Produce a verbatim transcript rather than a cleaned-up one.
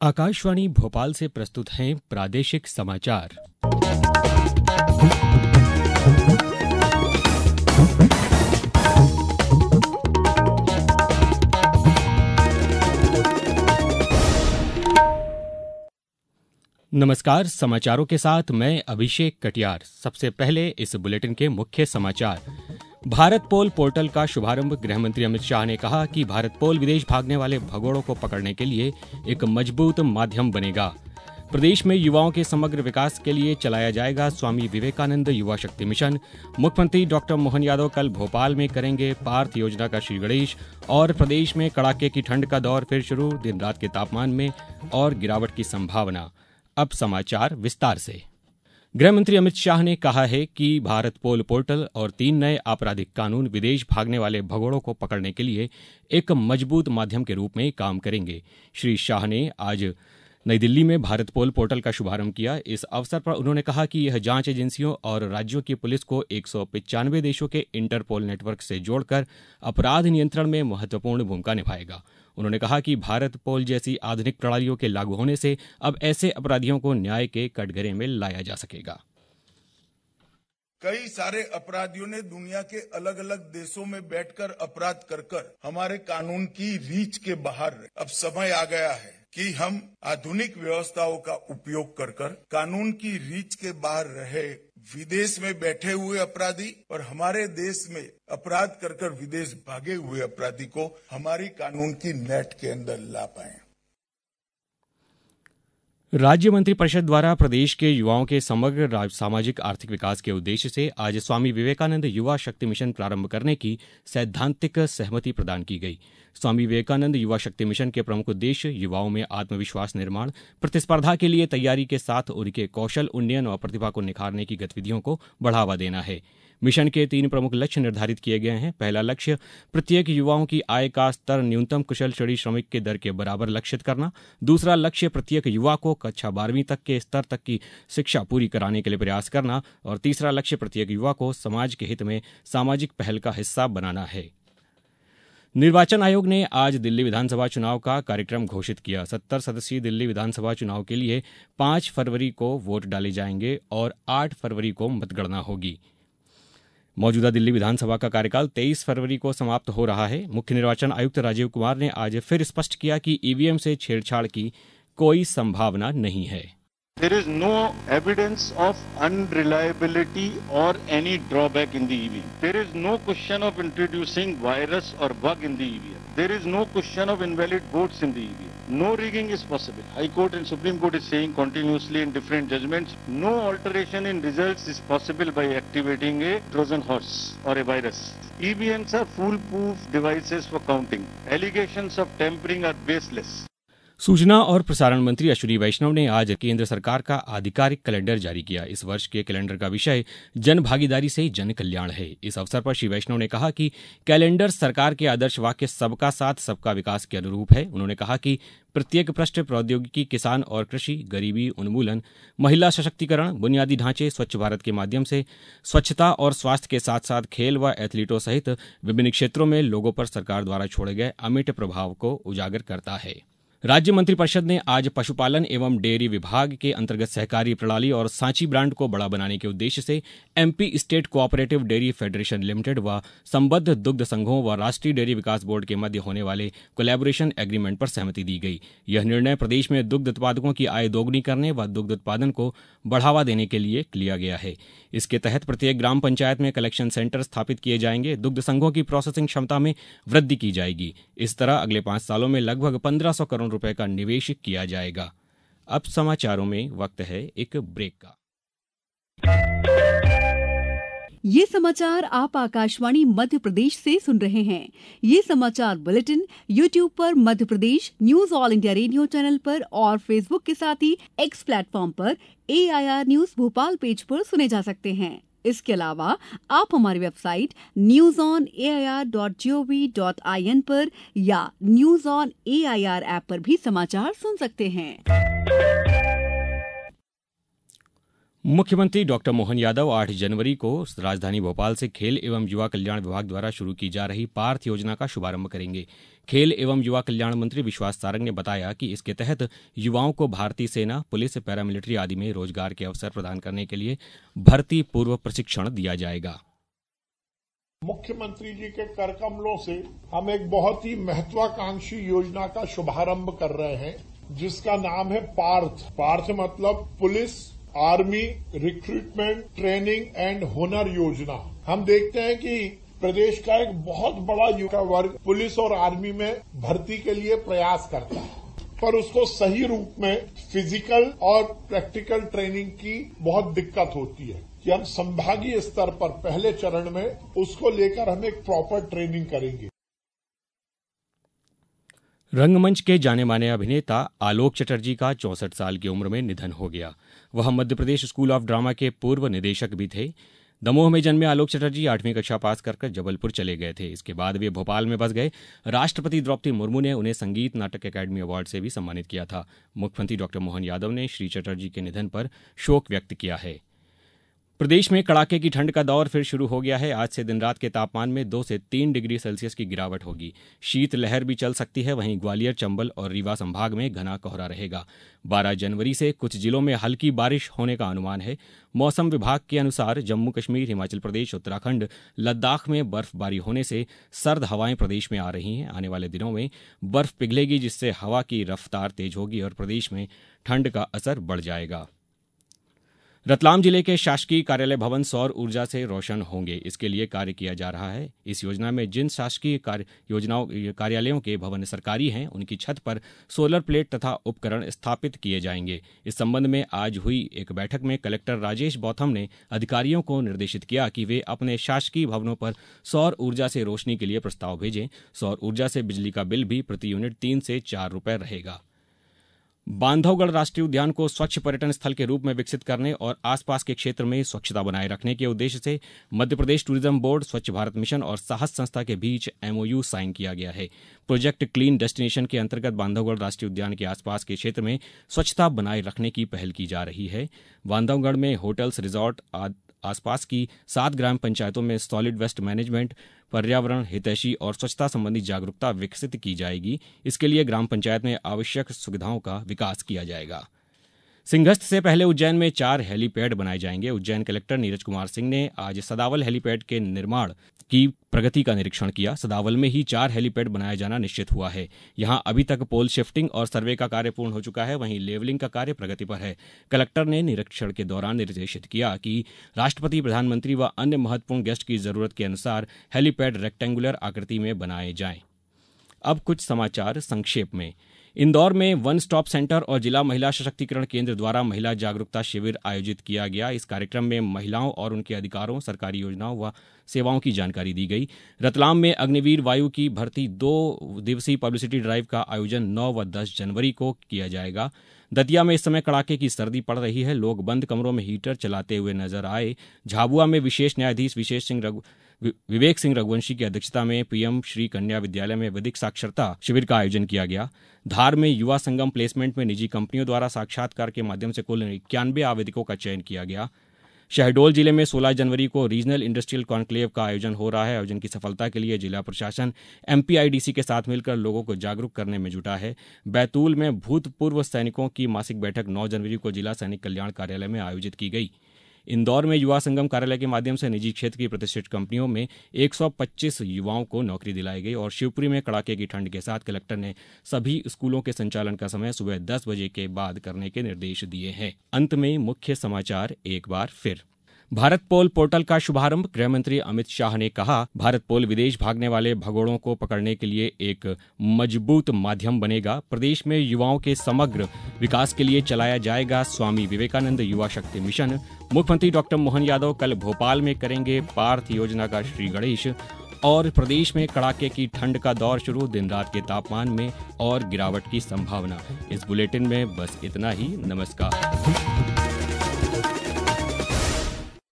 आकाशवाणी भोपाल से प्रस्तुत हैं प्रादेशिक समाचार। नमस्कार, समाचारों के साथ मैं अभिषेक कटियार। सबसे पहले इस बुलेटिन के मुख्य समाचार। भारत पोल पोर्टल का शुभारंभ। गृह मंत्री अमित शाह ने कहा कि भारत पोल विदेश भागने वाले भगोड़ों को पकड़ने के लिए एक मजबूत माध्यम बनेगा। प्रदेश में युवाओं के समग्र विकास के लिए चलाया जाएगा स्वामी विवेकानंद युवा शक्ति मिशन। मुख्यमंत्री डॉक्टर मोहन यादव कल भोपाल में करेंगे पार्थ योजना का श्री गणेश। और प्रदेश में कड़ाके की ठंड का दौर फिर शुरू। दिन रात के तापमान में और गिरावट की संभावना। अब समाचार विस्तार से। गृह मंत्री अमित शाह ने कहा है कि भारत पोल पोर्टल और तीन नए आपराधिक कानून विदेश भागने वाले भगोड़ों को पकड़ने के लिए एक मजबूत माध्यम के रूप में काम करेंगे। श्री शाह ने आज नई दिल्ली में भारत पोल पोर्टल का शुभारंभ किया। इस अवसर पर उन्होंने कहा कि यह जांच एजेंसियों और राज्यों की पुलिस को एक सौ पचानवे देशों के इंटरपोल नेटवर्क से जोड़कर अपराध नियंत्रण में महत्वपूर्ण भूमिका निभाएगा। उन्होंने कहा कि भारत पोल जैसी आधुनिक प्रणालियों के लागू होने से अब ऐसे अपराधियों को न्याय के कटघरे में लाया जा सकेगा। कई सारे अपराधियों ने दुनिया के अलग अलग देशों में बैठकर अपराध कर कर हमारे कानून की रीच के बाहर रहे। अब समय आ गया है कि हम आधुनिक व्यवस्थाओं का उपयोग कर कर कानून की रीच के बाहर रहे विदेश में बैठे हुए अपराधी और हमारे देश में अपराध कर कर विदेश भागे हुए अपराधी को हमारी कानून की नेट के अंदर ला पाए। राज्य मंत्रिपरिषद द्वारा प्रदेश के युवाओं के समग्र सामाजिक आर्थिक विकास के उद्देश्य से आज स्वामी विवेकानंद युवा शक्ति मिशन प्रारंभ करने की सैद्धांतिक सहमति प्रदान की गई। स्वामी विवेकानंद युवा शक्ति मिशन के प्रमुख उद्देश्य युवाओं में आत्मविश्वास निर्माण, प्रतिस्पर्धा के लिए तैयारी के साथ उनके कौशल उन्नयन और प्रतिभा को निखारने की गतिविधियों को बढ़ावा देना है। मिशन के तीन प्रमुख लक्ष्य निर्धारित किए गए हैं। पहला लक्ष्य प्रत्येक युवाओं की आय का स्तर न्यूनतम कुशल श्रेणी श्रमिक के दर के बराबर लक्षित करना। दूसरा लक्ष्य प्रत्येक युवा को कक्षा बारहवीं तक के स्तर तक की शिक्षा पूरी कराने के लिए प्रयास करना। और तीसरा लक्ष्य प्रत्येक युवा को समाज के हित में सामाजिक पहल का हिस्सा बनाना है। निर्वाचन आयोग ने आज दिल्ली विधानसभा चुनाव का कार्यक्रम घोषित किया। सत्तर सदस्यीय दिल्ली विधानसभा चुनाव के लिए पांच फरवरी को वोट डाले जाएंगे और आठ फरवरी को मतगणना होगी। मौजूदा दिल्ली विधानसभा का कार्यकाल तेईस फरवरी को समाप्त हो रहा है। मुख्य निर्वाचन आयुक्त राजीव कुमार ने आज फिर स्पष्ट किया कि ईवीएम से छेड़छाड़ की कोई संभावना नहीं है। There is no evidence of unreliability or any drawback in the E V M. There is no question of introducing virus or bug in the E V M. There is no question of invalid votes in the E V M. No rigging is possible. High Court and Supreme Court is saying continuously in different judgments, no alteration in results is possible by activating a Trojan horse or a virus. E V Ms are foolproof devices for counting. Allegations of tampering are baseless. सूचना और प्रसारण मंत्री अश्विनी वैष्णव ने आज केंद्र सरकार का आधिकारिक कैलेंडर जारी किया। इस वर्ष के कैलेंडर का विषय जन भागीदारी से जन कल्याण है। इस अवसर पर श्री वैष्णव ने कहा कि कैलेंडर सरकार के आदर्श वाक्य सबका साथ सबका विकास के अनुरूप है। उन्होंने कहा कि प्रत्येक पृष्ठ प्रौद्योगिकी, किसान और कृषि, गरीबी उन्मूलन, महिला सशक्तिकरण, बुनियादी ढांचे, स्वच्छ भारत के माध्यम से स्वच्छता और स्वास्थ्य के साथ साथ खेल व एथलीटों सहित विभिन्न क्षेत्रों में लोगों पर सरकार द्वारा छोड़े गए अमिट प्रभाव को उजागर करता है। राज्य मंत्रिपरिषद ने आज पशुपालन एवं डेयरी विभाग के अंतर्गत सहकारी प्रणाली और सांची ब्रांड को बड़ा बनाने के उद्देश्य से MP state cooperative dairy federation limited व संबद्ध दुग्ध संघों व राष्ट्रीय डेयरी विकास बोर्ड के मध्य होने वाले कोलैबोरेशन एग्रीमेंट पर सहमति दी गई। यह निर्णय प्रदेश में दुग्ध उत्पादकों की आय दोगुनी करने व दुग्ध उत्पादन को बढ़ावा देने के लिए लिया गया है। इसके तहत प्रत्येक ग्राम पंचायत में कलेक्शन सेंटर स्थापित किए जाएंगे। दुग्ध संघों की प्रोसेसिंग क्षमता में वृद्धि की जाएगी। इस तरह अगले पांच सालों में लगभग पंद्रह सौ करोड़ रुपए का निवेश किया जाएगा। अब समाचारों में वक्त है एक ब्रेक का। ये समाचार आप आकाशवाणी मध्य प्रदेश से सुन रहे हैं। ये समाचार बुलेटिन यूट्यूब पर Madhya Pradesh news all India radio channel पर और फेसबुक के साथ ही एक्स प्लेटफॉर्म पर A I R news Bhopal page पर सुने जा सकते हैं। इसके अलावा आप हमारी website news on A I R dot G O V dot I N पर या news on A I R app पर भी समाचार सुन सकते हैं। मुख्यमंत्री डॉक्टर मोहन यादव आठ जनवरी को राजधानी भोपाल से खेल एवं युवा कल्याण विभाग द्वारा शुरू की जा रही पार्थ योजना का शुभारंभ करेंगे। खेल एवं युवा कल्याण मंत्री विश्वास सारंग ने बताया कि इसके तहत युवाओं को भारतीय सेना, पुलिस, पैरामिलिट्री आदि में रोजगार के अवसर प्रदान करने के लिए भर्ती पूर्व प्रशिक्षण दिया जाएगा। मुख्यमंत्री जी के कर कमलों से हम एक बहुत ही महत्वाकांक्षी योजना का शुभारंभ कर रहे हैं, जिसका नाम है पार्थ। पार्थ मतलब police, army recruitment training and हुनर योजना। हम देखते हैं कि प्रदेश का एक बहुत बड़ा युवा वर्ग पुलिस और आर्मी में भर्ती के लिए प्रयास करता है, पर उसको सही रूप में फिजिकल और प्रैक्टिकल ट्रेनिंग की बहुत दिक्कत होती है कि हम संभागीय स्तर पर पहले चरण में उसको लेकर हम एक प्रॉपर ट्रेनिंग करेंगे। रंगमंच के जाने माने अभिनेता आलोक चटर्जी का चौंसठ साल की उम्र में निधन हो गया। वह Madhya Pradesh school of drama के पूर्व निदेशक भी थे। दमोह में जन्मे आलोक चटर्जी आठवीं कक्षा पास कर कर जबलपुर चले गए थे। इसके बाद वे भोपाल में बस गए। राष्ट्रपति द्रौपदी मुर्मू ने उन्हें संगीत नाटक अकादमी अवार्ड से भी सम्मानित किया था। मुख्यमंत्री डॉक्टर मोहन यादव ने श्री चटर्जी के निधन पर शोक व्यक्त किया है। प्रदेश में कड़ाके की ठंड का दौर फिर शुरू हो गया है। आज से दिन रात के तापमान में दो से तीन डिग्री सेल्सियस की गिरावट होगी। शीत लहर भी चल सकती है। वहीं ग्वालियर, चंबल और रीवा संभाग में घना कोहरा रहेगा। बारह जनवरी से कुछ जिलों में हल्की बारिश होने का अनुमान है। मौसम विभाग के अनुसार जम्मू कश्मीर, हिमाचल प्रदेश, उत्तराखंड, लद्दाख में बर्फबारी होने से सर्द हवाएं प्रदेश में आ रही हैं। आने वाले दिनों में बर्फ पिघलेगी, जिससे हवा की रफ्तार तेज होगी और प्रदेश में ठंड का असर बढ़ जाएगा। रतलाम जिले के शासकीय कार्यालय भवन सौर ऊर्जा से रोशन होंगे। इसके लिए कार्य किया जा रहा है। इस योजना में जिन शासकीय कार्य योजनाओं कार्यालयों के भवन सरकारी हैं, उनकी छत पर सोलर प्लेट तथा उपकरण स्थापित किए जाएंगे। इस संबंध में आज हुई एक बैठक में कलेक्टर राजेश बौथम ने अधिकारियों को निर्देशित किया कि वे अपने शासकीय भवनों पर सौर ऊर्जा से रोशनी के लिए प्रस्ताव भेजें। सौर ऊर्जा से बिजली का बिल भी प्रति यूनिट तीन से चार रुपये रहेगा। बांधवगढ़ राष्ट्रीय उद्यान को स्वच्छ पर्यटन स्थल के रूप में विकसित करने और आसपास के क्षेत्र में स्वच्छता बनाए रखने के उद्देश्य से मध्य प्रदेश टूरिज्म बोर्ड, स्वच्छ भारत मिशन और साहस संस्था के बीच एमओयू साइन किया गया है। प्रोजेक्ट क्लीन डेस्टिनेशन के अंतर्गत बांधवगढ़ राष्ट्रीय उद्यान के आसपास के क्षेत्र में स्वच्छता बनाए रखने की पहल की जा रही है। बांधवगढ़ में होटल्स, रिजॉर्ट आदि आसपास की सात ग्राम पंचायतों में सॉलिड वेस्ट मैनेजमेंट, पर्यावरण हितैषी और स्वच्छता संबंधी जागरूकता विकसित की जाएगी। इसके लिए ग्राम पंचायत में आवश्यक सुविधाओं का विकास किया जाएगा। सिंहस्थ से पहले उज्जैन में चार हेलीपैड बनाए जाएंगे। उज्जैन कलेक्टर नीरज कुमार सिंह ने आज सदावल हेलीपैड के निर्माण की प्रगति का निरीक्षण किया। सदावल में ही चार हेलीपैड बनाया जाना निश्चित हुआ है। यहां अभी तक पोल शिफ्टिंग और सर्वे का कार्य पूर्ण हो चुका है। वहीं लेवलिंग का कार्य प्रगति पर है। कलेक्टर ने निरीक्षण के दौरान निर्देशित किया कि राष्ट्रपति, प्रधानमंत्री व अन्य महत्वपूर्ण गेस्ट की जरूरत के अनुसार हेलीपैड रेक्टेंगुलर आकृति में बनाए जाएं। अब कुछ समाचार संक्षेप में। इंदौर में वन स्टॉप सेंटर और जिला महिला सशक्तिकरण केंद्र द्वारा महिला जागरूकता शिविर आयोजित किया गया। इस कार्यक्रम में महिलाओं और उनके अधिकारों, सरकारी योजनाओं व सेवाओं की जानकारी दी गई। रतलाम में अग्निवीर वायु की भर्ती दो दिवसीय पब्लिसिटी ड्राइव का आयोजन नौ व दस जनवरी को किया जाएगा। दतिया में इस समय कड़ाके की सर्दी पड़ रही है। लोग बंद कमरों में हीटर चलाते हुए नजर आए। झाबुआ में विशेष न्यायाधीश विशेष सिंह रघु विवेक सिंह रघुवंशी की अध्यक्षता में पीएम श्री कन्या विद्यालय में वैदिक साक्षरता शिविर का आयोजन किया गया। धार में युवा संगम प्लेसमेंट में निजी कंपनियों द्वारा साक्षात्कार के माध्यम से कुल इक्यानवे आवेदकों का चयन किया गया। शहडोल जिले में सोलह जनवरी को रीजनल इंडस्ट्रियल कॉन्क्लेव का आयोजन हो रहा है। आयोजन की सफलता के लिए जिला प्रशासन एमपीआईडीसी के साथ मिलकर लोगों को जागरूक करने में जुटा है। बैतूल में भूतपूर्व सैनिकों की मासिक बैठक नौ जनवरी को जिला सैनिक कल्याण कार्यालय में आयोजित की गई। इंदौर में युवा संगम कार्यालय के माध्यम से निजी क्षेत्र की प्रतिष्ठित कंपनियों में एक सौ पच्चीस युवाओं को नौकरी दिलाई गई। और शिवपुरी में कड़ाके की ठंड के साथ कलेक्टर ने सभी स्कूलों के संचालन का समय सुबह दस बजे के बाद करने के निर्देश दिए हैं। अंत में मुख्य समाचार एक बार फिर। भारत पोल पोर्टल का शुभारंभ। गृह मंत्री अमित शाह ने कहा, भारत पोल विदेश भागने वाले भगोड़ों को पकड़ने के लिए एक मजबूत माध्यम बनेगा। प्रदेश में युवाओं के समग्र विकास के लिए चलाया जाएगा स्वामी विवेकानंद युवा शक्ति मिशन। मुख्यमंत्री डॉक्टर मोहन यादव कल भोपाल में करेंगे पार्थ योजना का श्री गणेश। और प्रदेश में कड़ाके की ठंड का दौर शुरू, दिन रात के तापमान में और गिरावट की संभावना। इस बुलेटिन में बस इतना ही। नमस्कार।